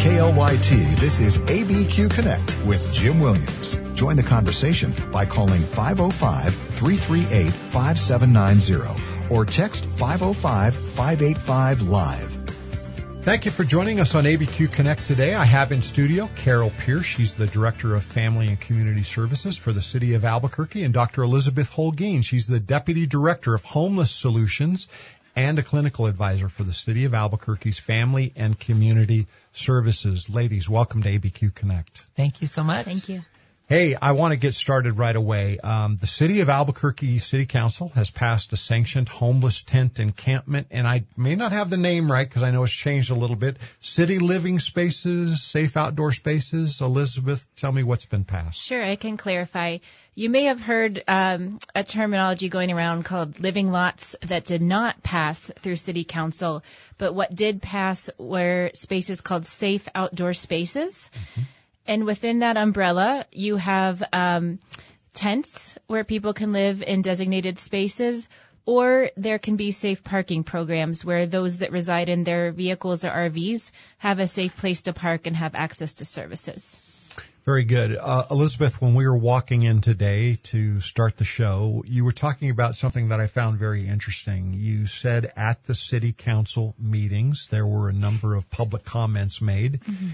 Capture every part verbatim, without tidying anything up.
K L Y T, this is A B Q Connect with Jim Williams. Join the conversation by calling five oh five, three three eight, five seven nine zero or text five oh five, five eight five, live. Thank you for joining us on A B Q Connect today. I have in studio Carol Pierce. She's the Director of Family and Community Services for the City of Albuquerque, and Doctor Elizabeth Holguin. She's the Deputy Director of Homeless Solutions and a clinical advisor for the City of Albuquerque's Family and Community Services. Ladies, welcome to A B Q Connect. Thank you so much. Thank you. Hey, I want to get started right away. Um, the City of Albuquerque City Council has passed a sanctioned homeless tent encampment, and I may not have the name right because I know it's changed a little bit. City Living Spaces, Safe Outdoor Spaces. Elizabeth, tell me what's been passed. Sure, I can clarify. You may have heard um, a terminology going around called living lots that did not pass through City Council, but what did pass were spaces called Safe Outdoor Spaces. Mm-hmm. And within that umbrella, you have um, tents where people can live in designated spaces, or there can be safe parking programs where those that reside in their vehicles or R Vs have a safe place to park and have access to services. Very good. Uh, Elizabeth, when we were walking in today to start the show, you were talking about something that I found very interesting. You said at the City Council meetings, there were a number of public comments made. Mm-hmm.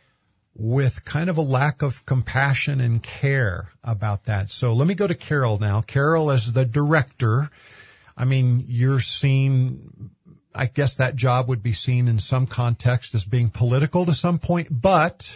with kind of a lack of compassion and care about that. So let me go to Carol now. Carol, as the director, I mean, you're seen, I guess that job would be seen in some context as being political to some point, but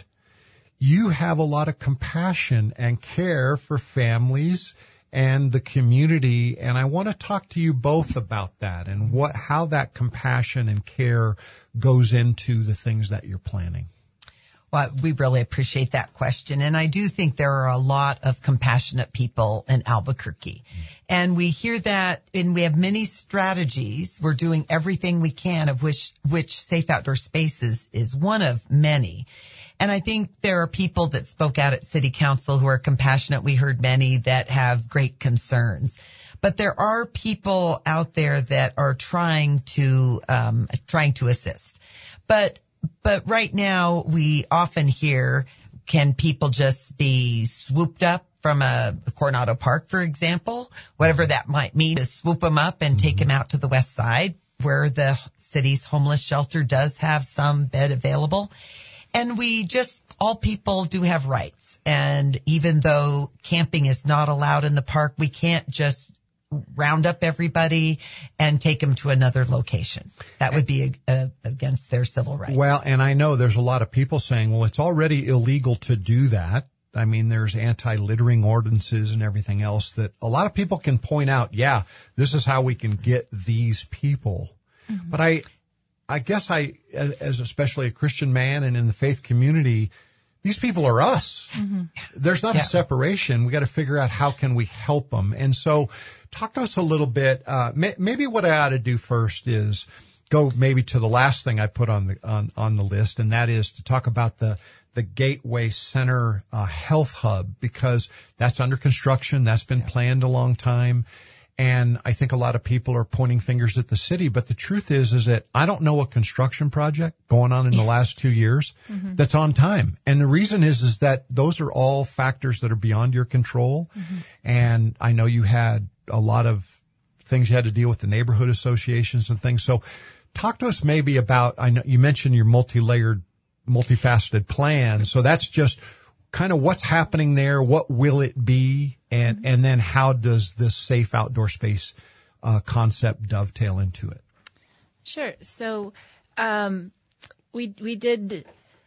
you have a lot of compassion and care for families and the community, and I want to talk to you both about that and what, how that compassion and care goes into the things that you're planning. Well, we really appreciate that question. And I do think there are a lot of compassionate people in Albuquerque. And we hear that, and we have many strategies. We're doing everything we can, of which, which Safe Outdoor Spaces is one of many. And I think there are people that spoke out at City Council who are compassionate. We heard many that have great concerns. But there are people out there that are trying to, um, trying to assist. But But right now, we often hear, can people just be swooped up from a Coronado Park, for example? Whatever that might mean, is swoop them up and take them out to the west side, where the city's homeless shelter does have some bed available. And we just, all people do have rights. And even though camping is not allowed in the park, we can't just round up everybody and take them to another location. That would be a, a, against their civil rights. Well, and I know there's a lot of people saying, well, it's already illegal to do that. I mean, there's anti-littering ordinances and everything else that a lot of people can point out, yeah, this is how we can get these people. Mm-hmm. But I, I guess I, as, as especially a Christian man and in the faith community, these people are us. Mm-hmm. There's not yeah. a separation. We got to figure out how can we help them. And so talk to us a little bit. Uh, may, maybe what I ought to do first is go maybe to the last thing I put on the, on, on the list. And that is to talk about the, the Gateway Center, uh, health hub, because that's under construction. That's been yeah. planned a long time. And I think a lot of people are pointing fingers at the city, but the truth is, is that I don't know a construction project going on in the last two years mm-hmm. that's on time. And the reason is, is that those are all factors that are beyond your control. Mm-hmm. And I know you had a lot of things you had to deal with the neighborhood associations and things. So talk to us maybe about, I know you mentioned your multi-layered, multifaceted plan. So that's just kind of what's happening there, what will it be, and, and then how does this safe outdoor space uh, concept dovetail into it? Sure. So um, we we did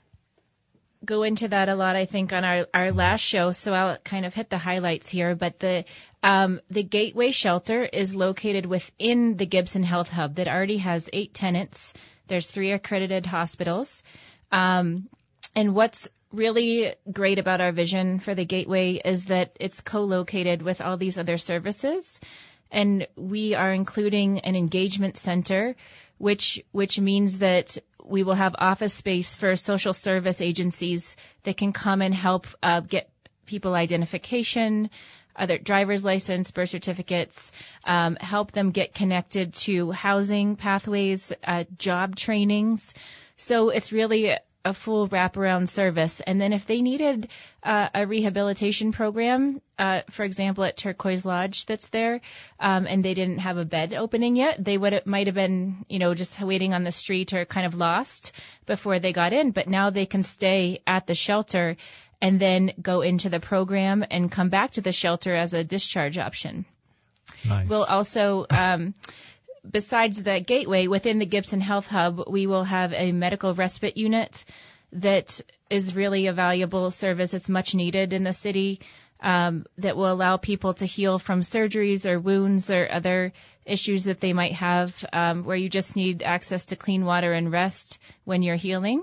go into that a lot, I think, on our, our last show, so I'll kind of hit the highlights here. But the um, the Gateway Shelter is located within the Gibson Health Hub that already has eight tenants. There's three accredited hospitals. Um, and what's really great about our vision for the Gateway is that it's co-located with all these other services, and we are including an engagement center, which which means that we will have office space for social service agencies that can come and help uh, get people identification, other driver's license, birth certificates, um, help them get connected to housing pathways, uh, job trainings. So it's really a full wraparound service. And then if they needed uh, a rehabilitation program, uh, for example, at Turquoise Lodge that's there, um, and they didn't have a bed opening yet, they would might have been, you know, just waiting on the street or kind of lost before they got in. But now they can stay at the shelter and then go into the program and come back to the shelter as a discharge option. Nice. We'll also, um, besides the gateway, within the Gibson Health Hub, we will have a medical respite unit that is really a valuable service. It's much needed in the city, um, that will allow people to heal from surgeries or wounds or other issues that they might have, um, where you just need access to clean water and rest when you're healing.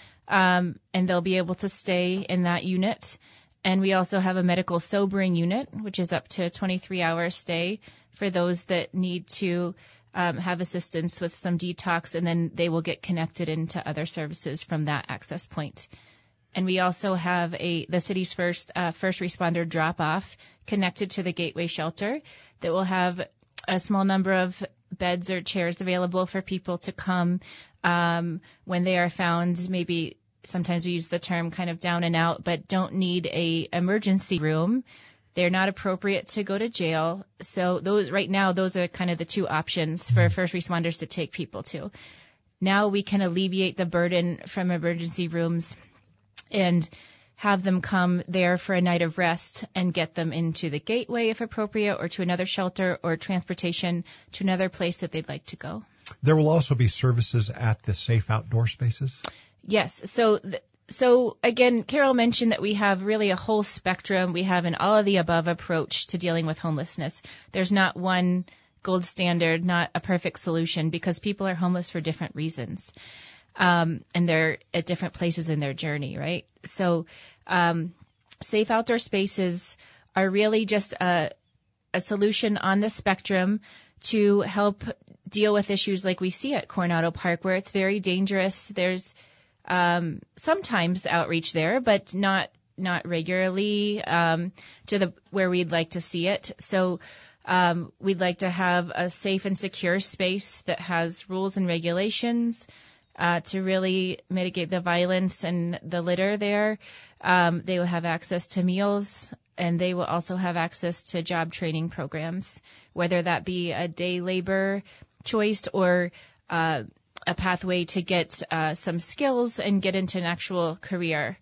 Um, and they'll be able to stay in that unit. And we also have a medical sobering unit, which is up to a twenty-three hour stay for those that need to um, have assistance with some detox, and then they will get connected into other services from that access point. And we also have a the city's first uh, first responder drop-off connected to the Gateway Shelter that will have a small number of beds or chairs available for people to come um, when they are found. Maybe sometimes we use the term kind of down and out, but don't need a emergency room. They're not appropriate to go to jail. So those right now, those are kind of the two options for first responders to take people to. Now we can alleviate the burden from emergency rooms and have them come there for a night of rest and get them into the Gateway if appropriate, or to another shelter, or transportation to another place that they'd like to go. There will also be services at the safe outdoor spaces? Yes. So th- So again, Carol mentioned that we have really a whole spectrum. We have an all of the above approach to dealing with homelessness. There's not one gold standard, not a perfect solution, because people are homeless for different reasons. Um, and they're at different places in their journey, right? So, um, safe outdoor spaces are really just a, a solution on the spectrum to help deal with issues like we see at Coronado Park, where it's very dangerous. There's Um, sometimes outreach there, but not, not regularly, um, to the, where we'd like to see it. So, um, we'd like to have a safe and secure space that has rules and regulations, uh, to really mitigate the violence and the litter there. Um, they will have access to meals, and they will also have access to job training programs, whether that be a day labor choice or, uh, a pathway to get uh, some skills and get into an actual career.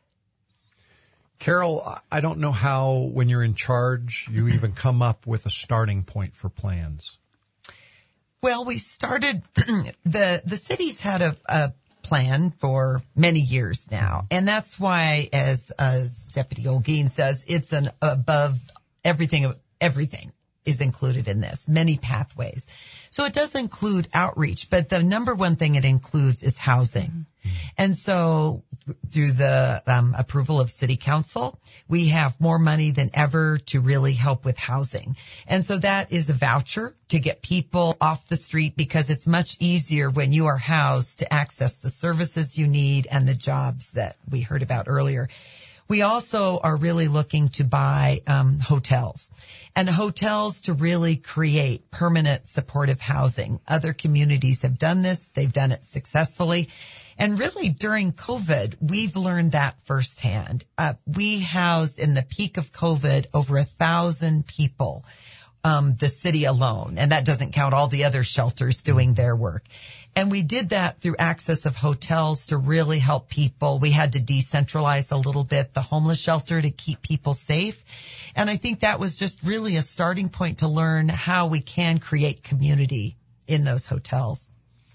Carol, I don't know how, when you're in charge, you even come up with a starting point for plans. Well, we started, the, the city's had a, a plan for many years now. And that's why, as, as Deputy Olguin says, it's an above everything of everything is included in this, many pathways. So it does include outreach, but the number one thing it includes is housing. Mm-hmm. And so through the um, approval of City Council, we have more money than ever to really help with housing. And so that is a voucher to get people off the street, because it's much easier when you are housed to access the services you need and the jobs that we heard about earlier. We also are really looking to buy um, hotels, and hotels to really create permanent supportive housing. Other communities have done this. They've done it successfully. And really during COVID, we've learned that firsthand. Uh, we housed in the peak of COVID over a thousand people, um, the city alone. And that doesn't count all the other shelters doing their work. And we did that through access of hotels to really help people. We had to decentralize a little bit the homeless shelter to keep people safe. And I think that was just really a starting point to learn how we can create community in those hotels.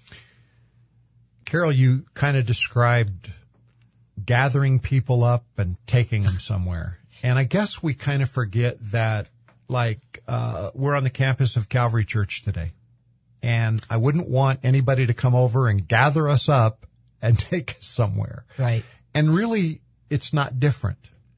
Carol, you kind of described gathering people up and taking them somewhere. And I guess we kind of forget that, like, uh, we're on the campus of Calvary Church today. And I wouldn't want anybody to come over and gather us up and take us somewhere. Right. And really, it's not different.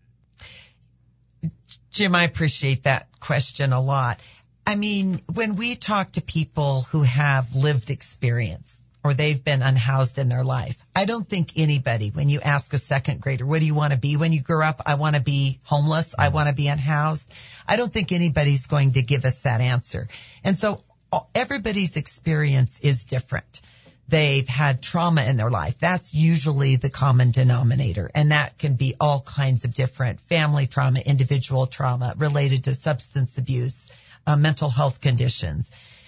Jim, I appreciate that question a lot. I mean, when we talk to people who have lived experience or they've been unhoused in their life, I don't think anybody, when you ask a second grader, what do you want to be when you grow up? I want to be homeless. I want to be unhoused. I don't think anybody's going to give us that answer. And so everybody's experience is different. they've had trauma in their life. That's usually the common denominator. And that can be all kinds of different family trauma, individual trauma related to substance abuse, uh, mental health conditions.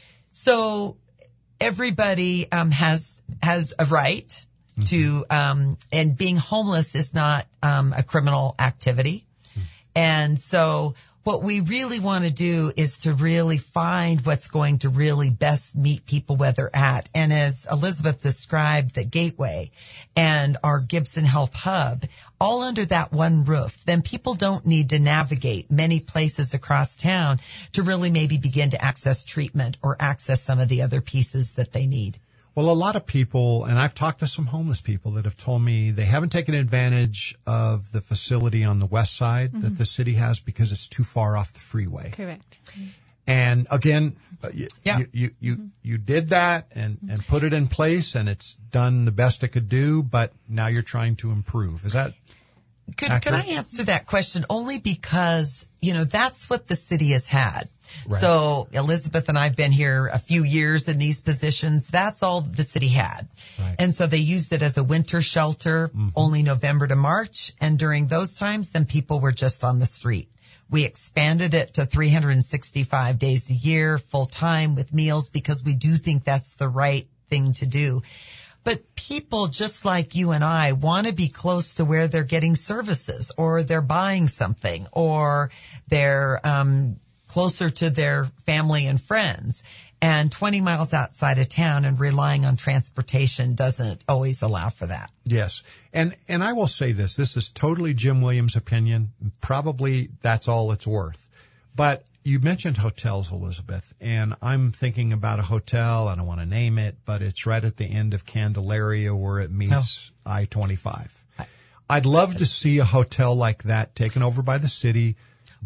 So everybody um, has has a right mm-hmm. to, um, and being homeless is not um, a criminal activity. Mm-hmm. And so what we really want to do is to really find what's going to really best meet people where they're at. And as Elizabeth described, the Gateway and our Gibson Health Hub, all under that one roof, then people don't need to navigate many places across town to really maybe begin to access treatment or access some of the other pieces that they need. Well, a lot of people, and I've talked to some homeless people that have told me they haven't taken advantage of the facility on the west side mm-hmm. that the city has because it's too far off the freeway. Correct. And again, you, yeah. you, you, you, mm-hmm. you did that and, and put it in place and it's done the best it could do, but now you're trying to improve. Is that Could, could I answer that question only because, you know, that's what the city has had. Right. So Elizabeth and I have been here a few years in these positions. That's all the city had. Right. And so they used it as a winter shelter mm-hmm. only November to March. And during those times, then people were just on the street. We expanded it to three hundred sixty-five days a year, full time with meals, because we do think that's the right thing to do. But people just like you and I want to be close to where they're getting services or they're buying something or they're um closer to their family and friends. And twenty miles outside of town and relying on transportation doesn't always allow for that. Yes. And and I will say this. This is totally Jim Williams' opinion. Probably that's all it's worth. But you mentioned hotels, Elizabeth, and I'm thinking about a hotel. I don't want to name it, but it's right at the end of Candelaria where it meets oh. I twenty-five. I'd love to see a hotel like that taken over by the city,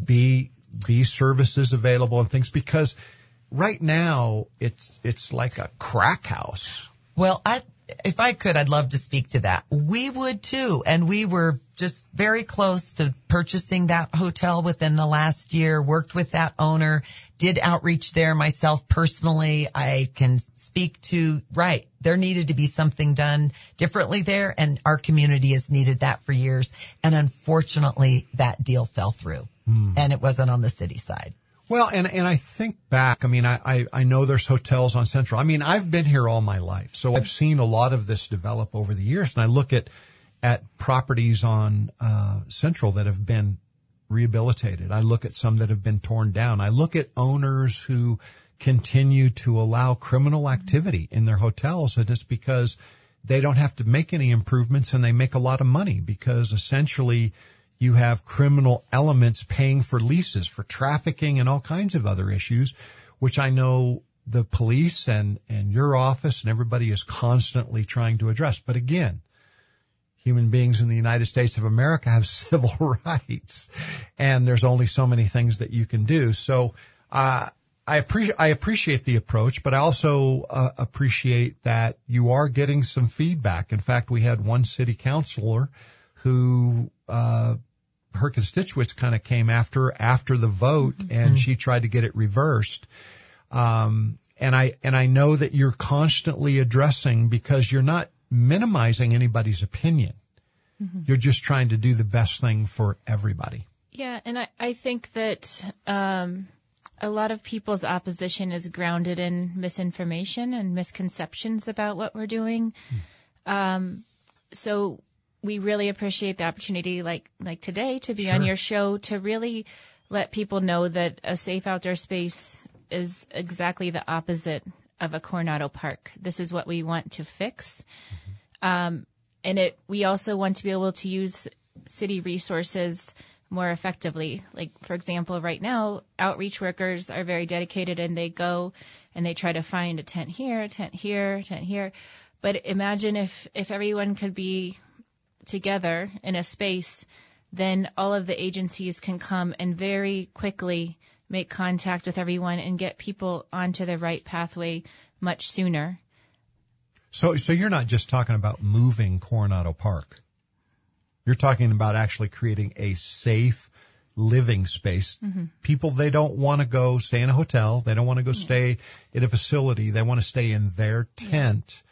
be be services available and things, because right now it's it's like a crack house. Well, I if I could, I'd love to speak to that. We would too, and we were just very close to purchasing that hotel within the last year, worked with that owner, did outreach there myself personally. I can speak to, right, there needed to be something done differently there, and our community has needed that for years. And unfortunately, that deal fell through, mm. and it wasn't on the city side. Well, and, and I think back, I mean, I, I, I know there's hotels on Central. I mean, I've been here all my life, so I've seen a lot of this develop over the years, and I look at, at properties on, uh, Central that have been rehabilitated. I look at some that have been torn down. I look at owners who continue to allow criminal activity in their hotels, and it's because they don't have to make any improvements and they make a lot of money because essentially you have criminal elements paying for leases, for trafficking and all kinds of other issues, which I know the police and, and your office and everybody is constantly trying to address. But again, human beings in the United States of America have civil rights, and there's only so many things that you can do. So, uh, I appreciate, I appreciate the approach, but I also uh, appreciate that you are getting some feedback. In fact, we had one city councilor who, uh, her constituents kind of came after, after the vote, mm-hmm. and she tried to get it reversed. Um, and I, and I know that you're constantly addressing, because you're not minimizing anybody's opinion. Mm-hmm. You're just trying to do the best thing for everybody. Yeah. And I, I think that, um, a lot of people's opposition is grounded in misinformation and misconceptions about what we're doing. Mm. Um, so we really appreciate the opportunity, like, like today, to be sure. on your show, to really let people know that a safe outdoor space is exactly the opposite of a Coronado Park. This is what we want to fix. Mm-hmm. Um, and it, we also want to be able to use city resources more effectively. Like, for example, right now, outreach workers are very dedicated, and they go and they try to find a tent here, a tent here, a tent here. But imagine if, if everyone could be together in a space, then all of the agencies can come and very quickly make contact with everyone and get people onto the right pathway much sooner. So, so you're not just talking about moving Coronado Park. You're talking about actually creating a safe living space. Mm-hmm. People, they don't want to go stay in a hotel. They don't want to go yeah. stay in a facility. They want to stay in their tent. Yeah.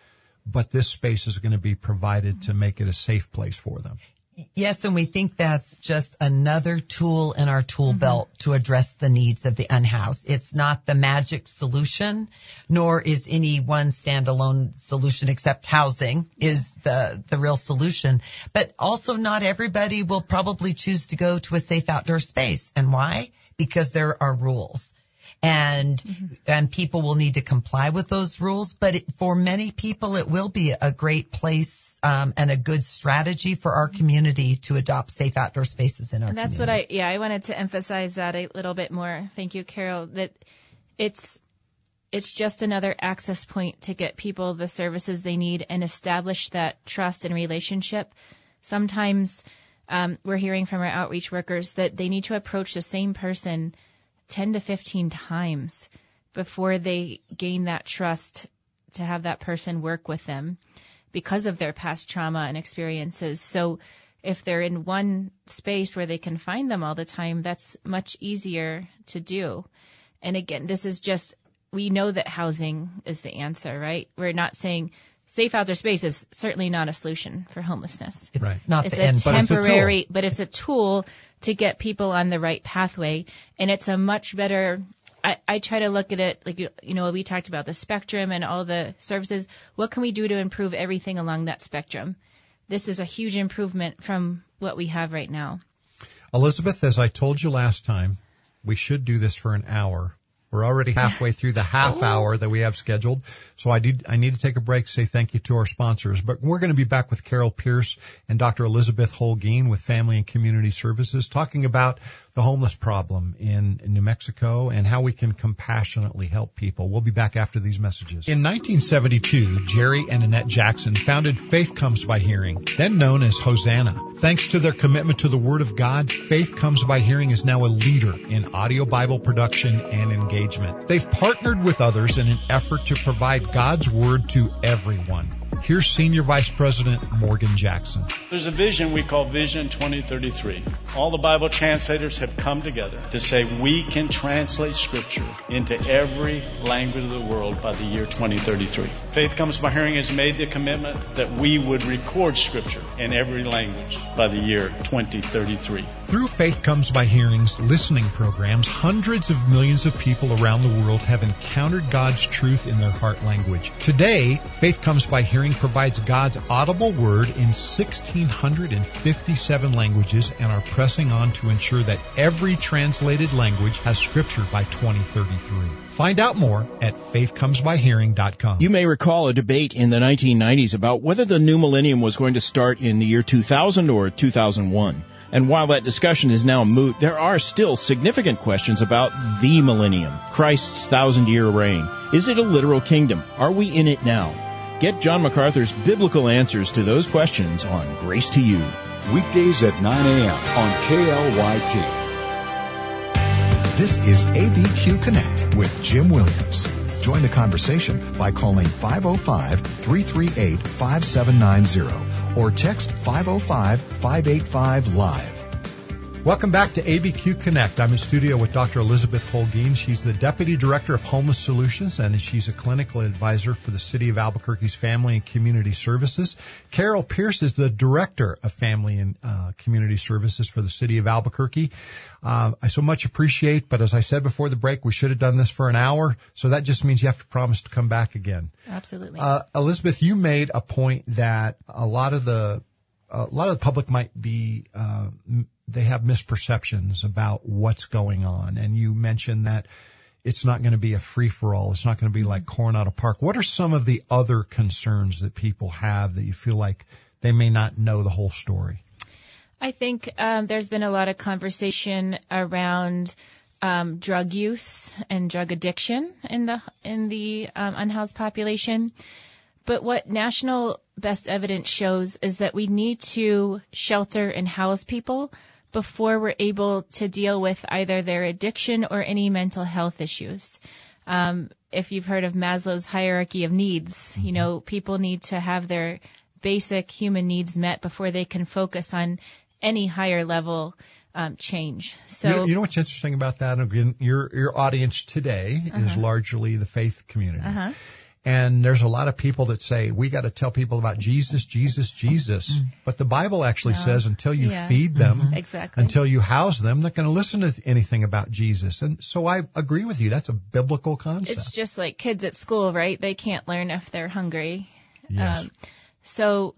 but this space is going to be provided to make it a safe place for them. Yes, and we think that's just another tool in our tool mm-hmm. belt to address the needs of the unhoused. It's not the magic solution, nor is any one standalone solution except housing is the, the real solution. But also not everybody will probably choose to go to a safe outdoor space. And why? Because there are rules. And, mm-hmm. and people will need to comply with those rules. But it, for many people, it will be a great place, um, and a good strategy for our community to adopt safe outdoor spaces in our and that's community. what I, yeah, I wanted to emphasize that a little bit more. Thank you, Carol, that it's, it's just another access point to get people the services they need and establish that trust and relationship. Sometimes, um, we're hearing from our outreach workers that they need to approach the same person ten to fifteen times before they gain that trust to have that person work with them because of their past trauma and experiences. So if they're in one space where they can find them all the time, that's much easier to do. And again, this is just, we know that housing is the answer, right? We're not saying safe outdoor space is certainly not a solution for homelessness. It's right. not it's the a end. temporary, but it's a tool. but it's a tool to get people on the right pathway. And it's a much better, I, I try to look at it like, you, you know, we talked about the spectrum and all the services. What can we do to improve everything along that spectrum? This is a huge improvement from what we have right now. Elizabeth, as I told you last time, we should do this for an hour. We're already halfway through the half hour that we have scheduled. So I need, I need to take a break, say thank you to our sponsors. But we're going to be back with Carol Pierce and Doctor Elizabeth Holguin with Family and Community Services talking about the homeless problem in, in New Mexico and how we can compassionately help people. We'll be back after these messages. In nineteen seventy-two, Jerry and Annette Jackson founded Faith Comes by Hearing, then known as Hosanna. Thanks to their commitment to the Word of God, Faith Comes by Hearing is now a leader in audio Bible production and engagement. They've partnered with others in an effort to provide God's Word to everyone. Here's Senior Vice President Morgan Jackson. There's a vision we call Vision twenty thirty-three. All the Bible translators have come together to say we can translate Scripture into every language of the world by the year twenty thirty-three. Faith Comes by Hearing has made the commitment that we would record Scripture in every language by the year twenty thirty-three. Through Faith Comes by Hearing's listening programs, hundreds of millions of people around the world have encountered God's truth in their heart language. Today, Faith Comes by Hearing provides God's audible word in one thousand six hundred fifty-seven languages and are pressing on to ensure that every translated language has Scripture by twenty thirty-three. Find out more at faith comes by hearing dot com. You may recall a debate in the nineteen nineties about whether the new millennium was going to start in the year two thousand or two thousand one. And while that discussion is now moot, there are still significant questions about the millennium, Christ's thousand-year reign. Is it a literal kingdom? Are we in it now? Get John MacArthur's biblical answers to those questions on Grace to You. Weekdays at nine a.m. on K L Y T. This is A B Q Connect with Jim Williams. Join the conversation by calling five oh five, three three eight, five seven nine zero or text five oh five, five eight five, live. Welcome back to A B Q Connect. I'm in studio with Doctor Elizabeth Holguin. She's the Deputy Director of Homeless Solutions, and she's a clinical advisor for the City of Albuquerque's Family and Community Services. Carol Pierce is the Director of Family and uh, Community Services for the City of Albuquerque. Uh, I so much appreciate, but as I said before the break, we should have done this for an hour, so that just means you have to promise to come back again. Absolutely. Uh, Elizabeth, you made a point that a lot of the a lot of the public might be uh, they have misperceptions about what's going on. And you mentioned that it's not going to be a free-for-all. It's not going to be like Coronado Park. What are some of the other concerns that people have that you feel like they may not know the whole story? I think um, there's been a lot of conversation around um, drug use and drug addiction in the in the um, unhoused population. But what national best evidence shows is that we need to shelter and house people before we're able to deal with either their addiction or any mental health issues. Um, if you've heard of Maslow's hierarchy of needs, you know, people need to have their basic human needs met before they can focus on any higher level um, change. So, you know, you know what's interesting about that? Again, your your audience today uh-huh. is largely the faith community. Uh-huh. And there's a lot of people that say, we got to tell people about Jesus, Jesus, Jesus. But the Bible actually No. says until you Yeah. feed them, Mm-hmm. Exactly. until you house them, they're not going to listen to anything about Jesus. And so I agree with you. That's a biblical concept. It's just like kids at school, right? They can't learn if they're hungry. Yes. Um, so,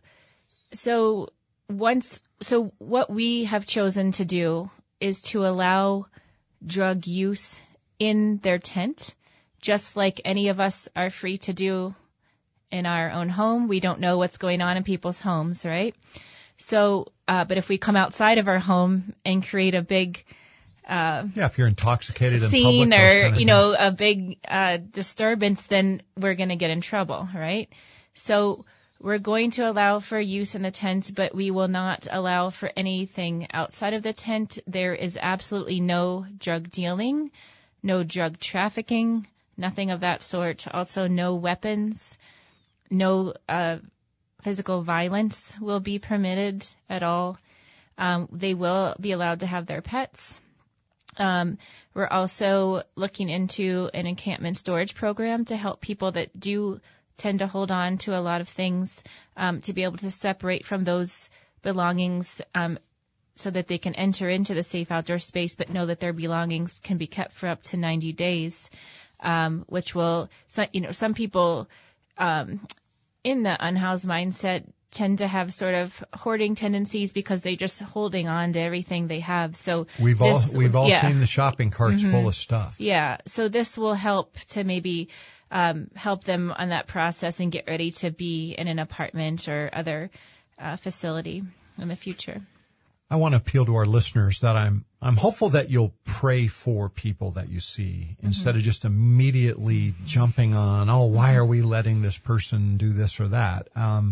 so once, so what we have chosen to do is to allow drug use in their tent, just like any of us are free to do in our own home. We don't know what's going on in people's homes, right? So, uh, but if we come outside of our home and create a big yeah, if you're intoxicated in scene public, those or, kind of you know, things. a big uh, disturbance, then we're going to get in trouble, right? So we're going to allow for use in the tent, but we will not allow for anything outside of the tent. There is absolutely no drug dealing, no drug trafficking, nothing of that sort. Also, no weapons, no uh, physical violence will be permitted at all. Um, they will be allowed to have their pets. Um, we're also looking into an encampment storage program to help people that do tend to hold on to a lot of things, um, to be able to separate from those belongings, um, so that they can enter into the safe outdoor space, but know that their belongings can be kept for up to ninety days, um, which will, so, you know, some people, um, in the unhoused mindset tend to have sort of hoarding tendencies because they're just holding on to everything they have. So We've this, all we've all yeah. seen the shopping carts Mm-hmm. full of stuff. Yeah. So this will help to maybe um, help them on that process and get ready to be in an apartment or other uh, facility in the future. I want to appeal to our listeners that I'm I'm hopeful that you'll pray for people that you see Mm-hmm. instead of just immediately jumping on, oh, why are we letting this person do this or that? Um,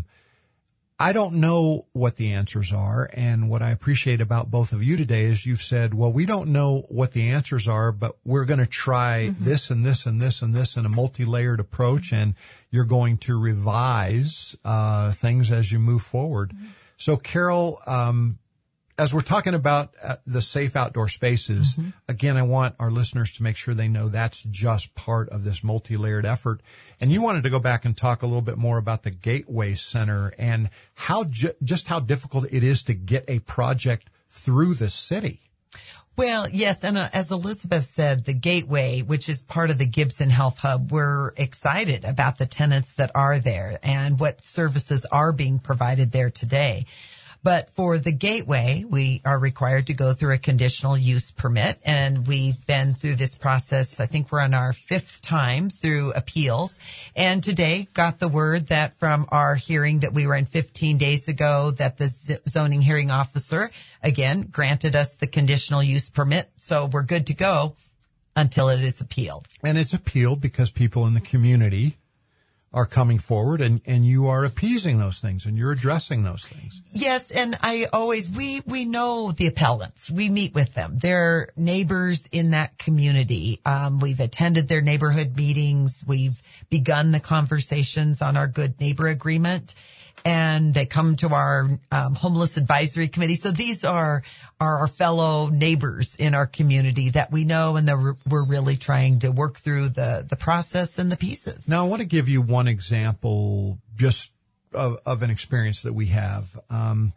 I don't know what the answers are, and what I appreciate about both of you today is you've said, well, we don't know what the answers are, but we're going to try mm-hmm. this and this and this and this in a multi-layered approach, and you're going to revise uh things as you move forward. Mm-hmm. So, Carol, um as we're talking about uh, the safe outdoor spaces, mm-hmm. again, I want our listeners to make sure they know that's just part of this multi-layered effort. And you wanted to go back and talk a little bit more about the Gateway Center and how ju- just how difficult it is to get a project through the city. Well, yes, and uh, as Elizabeth said, the Gateway, which is part of the Gibson Health Hub, we're excited about the tenants that are there and what services are being provided there today. But for the Gateway, we are required to go through a conditional use permit, and we've been through this process. I think we're on our fifth time through appeals. And today got the word that from our hearing that we were in fifteen days ago that the zoning hearing officer, again, granted us the conditional use permit. So we're good to go until it is appealed. And it's appealed because people in the community are coming forward, and, and you are appeasing those things and you're addressing those things. Yes, and I always, we, we know the appellants. We meet with them. They're neighbors in that community. Um, we've attended their neighborhood meetings. We've begun the conversations on our good neighbor agreement, and they come to our um, homeless advisory committee. So these are, are our fellow neighbors in our community that we know, and that we're really trying to work through the, the process and the pieces. Now, I want to give you one example just of, of an experience that we have. Um,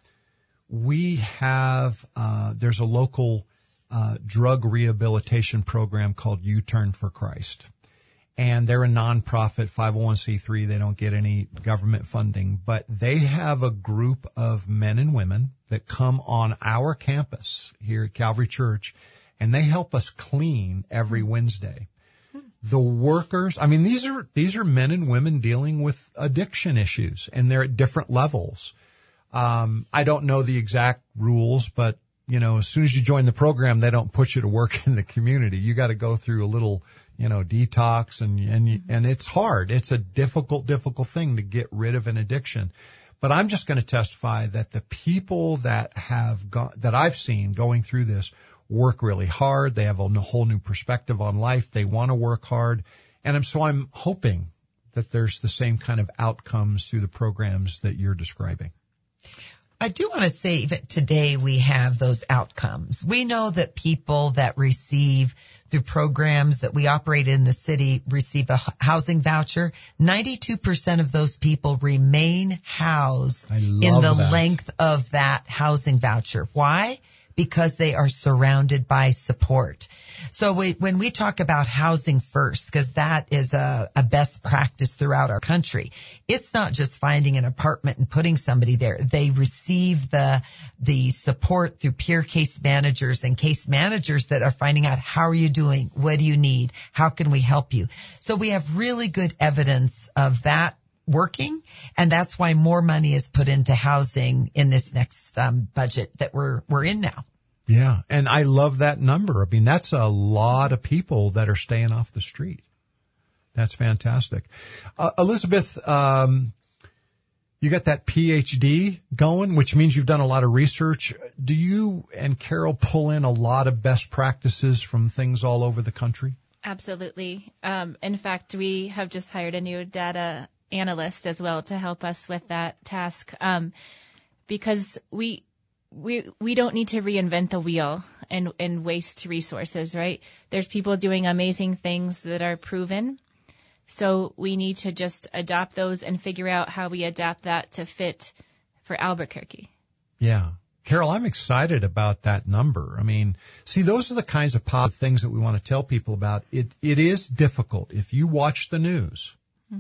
we have, uh, there's a local uh, drug rehabilitation program called U-Turn for Christ. And they're a nonprofit five oh one c three. They don't get any government funding, but they have a group of men and women that come on our campus here at Calvary Church, and they help us clean every Wednesday. The workers, I mean, these are, these are men and women dealing with addiction issues, and they're at different levels. Um, I don't know the exact rules, but you know, as soon as you join the program, they don't put you to work in the community. You got to go through a little, you know, detox, and, and, and it's hard. It's a difficult, difficult thing to get rid of an addiction. But I'm just going to testify that the people that have gone, that I've seen going through this work really hard. They have a whole new perspective on life. They want to work hard. And I'm, so I'm hoping that there's the same kind of outcomes through the programs that you're describing. I do want to say that today we have those outcomes. We know that people that receive through programs that we operate in the city receive a housing voucher. ninety-two percent of those people remain housed in the that. length of that housing voucher. Why? Because they are surrounded by support. So we, when we talk about housing first, because that is a, a best practice throughout our country, it's not just finding an apartment and putting somebody there. They receive the the support through peer case managers and case managers that are finding out, how are you doing? What do you need? How can we help you? So we have really good evidence of that working, and that's why more money is put into housing in this next um, budget that we're we're in now. Yeah, and I love that number. I mean, that's a lot of people that are staying off the street. That's fantastic. Uh, Elizabeth, um, you got that P H D going, which means you've done a lot of research. Do you and Carol pull in a lot of best practices from things all over the country? Absolutely. Um, in fact, we have just hired a new data analyst as well to help us with that task, um, because we we we don't need to reinvent the wheel and and waste resources, right? There's people doing amazing things that are proven, so we need to just adopt those and figure out how we adapt that to fit for Albuquerque. Yeah. Carol, I'm excited about that number. I mean, see, those are the kinds of positive things that we want to tell people about. It it is difficult. If you watch the news,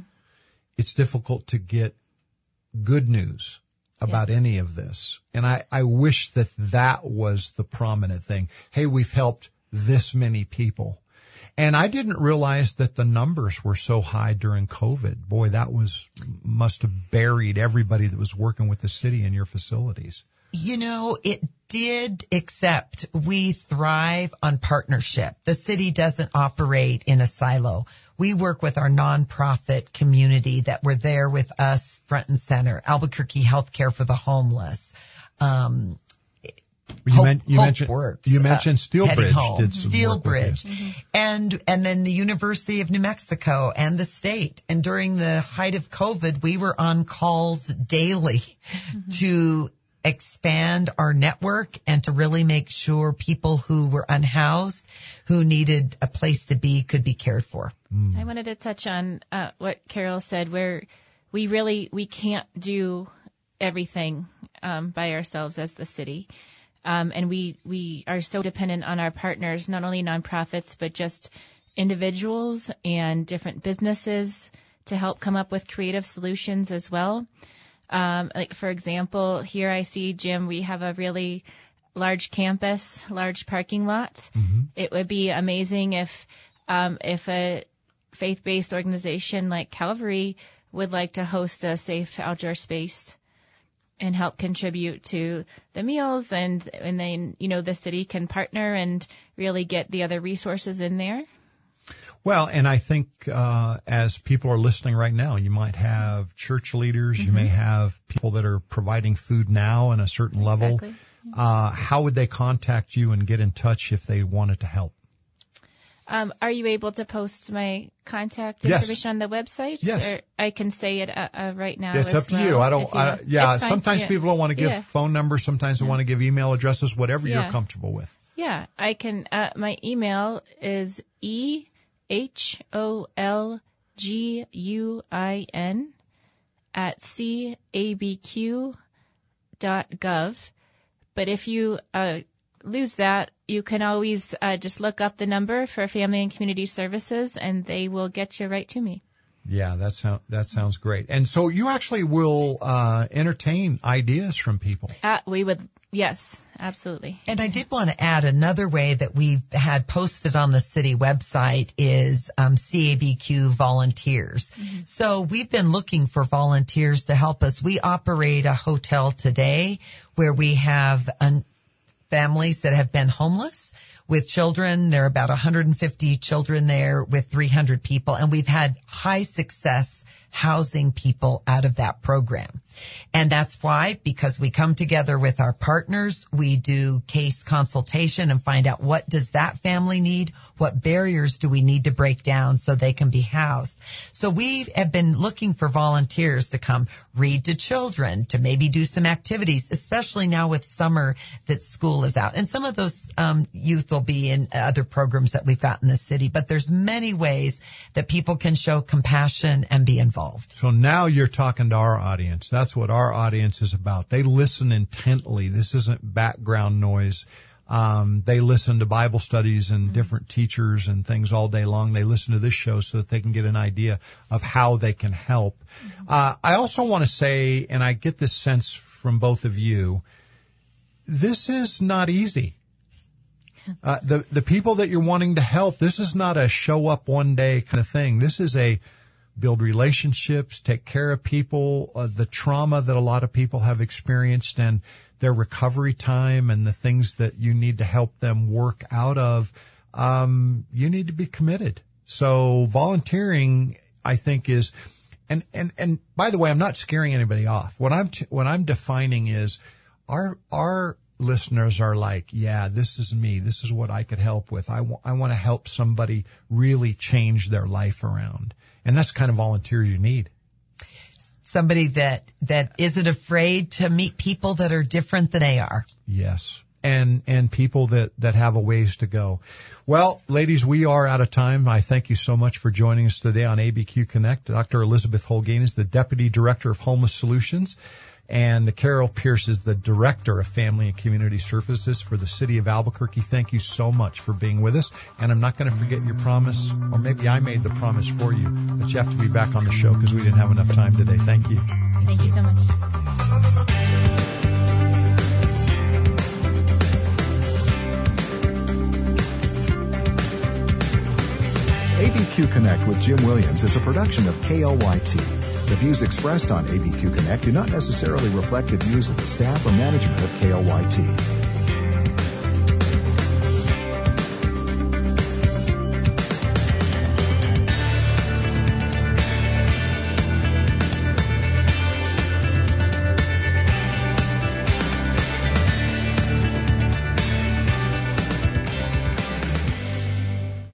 it's difficult to get good news about yeah. any of this. And I, I wish that that was the prominent thing. Hey, we've helped this many people. And I didn't realize that the numbers were so high during COVID. Boy, that was, must have buried everybody that was working with the city in your facilities. You know, it did, except we thrive on partnership. The city doesn't operate in a silo. We work with our nonprofit community that were there with us front and center. Albuquerque Healthcare for the Homeless. Um, you, Hope, meant, you Hope mentioned Works, you mentioned Steelbridge uh, did some Steelbridge, work with you. and and then the University of New Mexico and the state. And during the height of COVID, we were on calls daily mm-hmm. to expand our network and to really make sure people who were unhoused, who needed a place to be, could be cared for. Mm. I wanted to touch on uh, what Carol said, where we really, we can't do everything um, by ourselves as the city. Um, and we, we are so dependent on our partners, not only nonprofits, but just individuals and different businesses to help come up with creative solutions as well. Um, like, for example, here I see, Jim, we have a really large campus, large parking lot. Mm-hmm. It would be amazing if, um, if a faith-based organization like Calvary would like to host a safe outdoor space and help contribute to the meals, and, and then, you know, the city can partner and really get the other resources in there. Well, and I think uh as people are listening right now, you might have church leaders, mm-hmm. you may have people that are providing food now in a certain level. Exactly. Uh how would they contact you and get in touch if they wanted to help? Um, are you able to post my contact yes. information on the website? Yes. Or I can say it uh, uh, right now. It's as up to well, you. I don't, you I, yeah, sometimes yeah. people don't want to give yeah. phone numbers. Sometimes they yeah. want to give email addresses, whatever yeah. you're comfortable with. Yeah, I can, uh, my email is E H O L G U I N at C A B Q dot gov. But if you uh, lose that, you can always uh, just look up the number for Family and Community Services, and they will get you right to me. Yeah, that sound that sounds great. And so you actually will uh, entertain ideas from people. Uh, we would, yes, absolutely. And I did want to add another way that we've had posted on the city website is um, C A B Q volunteers. Mm-hmm. So we've been looking for volunteers to help us. We operate a hotel today where we have an families that have been homeless. with children. There are about one hundred fifty children there with three hundred people, and we've had high success housing people out of that program. And that's why, because we come together with our partners, we do case consultation and find out what does that family need, what barriers do we need to break down so they can be housed. So we have been looking for volunteers to come read to children, to maybe do some activities, especially now with summer that school is out. And some of those um, youth will be in other programs that we've got in the city, but there's many ways that people can show compassion and be involved. So now you're talking to our audience. That's what our audience is about. They listen intently. This isn't background noise. Um, they listen to Bible studies and different teachers and things all day long. They listen to this show so that they can get an idea of how they can help. Uh, I also want to say, and I get this sense from both of you, this is not easy. Uh, the, the people that you're wanting to help, this is not a show up one day kind of thing. This is a build relationships, take care of people, uh, the trauma that a lot of people have experienced and their recovery time and the things that you need to help them work out of. Um, you need to be committed. So volunteering, I think, is, and, and, and by the way, I'm not scaring anybody off. What I'm, t- what I'm defining is our, our listeners are like, yeah, this is me. This is what I could help with. I, w- I want to help somebody really change their life around. And that's the kind of volunteer you need. Somebody that, that isn't afraid to meet people that are different than they are. Yes. And, and people that, that have a ways to go. Well, ladies, we are out of time. I thank you so much for joining us today on A B Q Connect. Doctor Elizabeth Holguin is the Deputy Director of Homeless Solutions. And Carol Pierce is the Director of Family and Community Services for the City of Albuquerque. Thank you so much for being with us. And I'm not going to forget your promise, or maybe I made the promise for you, that you have to be back on the show because we didn't have enough time today. Thank you. Thank you so much. A B Q Connect with Jim Williams is a production of K L Y T. The views expressed on A B Q Connect do not necessarily reflect the views of the staff or management of K L Y T.